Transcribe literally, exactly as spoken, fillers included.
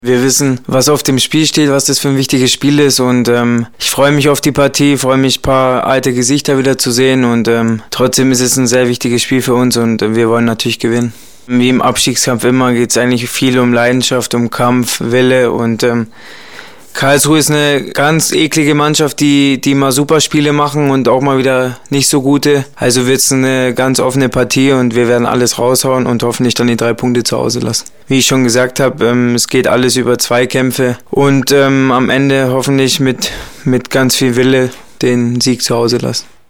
Wir wissen, was auf dem Spiel steht, was das für ein wichtiges Spiel ist und ähm, ich freue mich auf die Partie, freue mich, ein paar alte Gesichter wieder zu sehen und ähm, trotzdem ist es ein sehr wichtiges Spiel für uns und äh, wir wollen natürlich gewinnen. Wie im Abstiegskampf immer geht es eigentlich viel um Leidenschaft, um Kampf, Wille und ähm, Karlsruhe ist eine ganz eklige Mannschaft, die, die mal super Spiele machen und auch mal wieder nicht so gute. Also wird es eine ganz offene Partie und wir werden alles raushauen und hoffentlich dann die drei Punkte zu Hause lassen. Wie ich schon gesagt habe, ähm, es geht alles über Zweikämpfe und ähm, am Ende hoffentlich mit, mit ganz viel Wille den Sieg zu Hause lassen.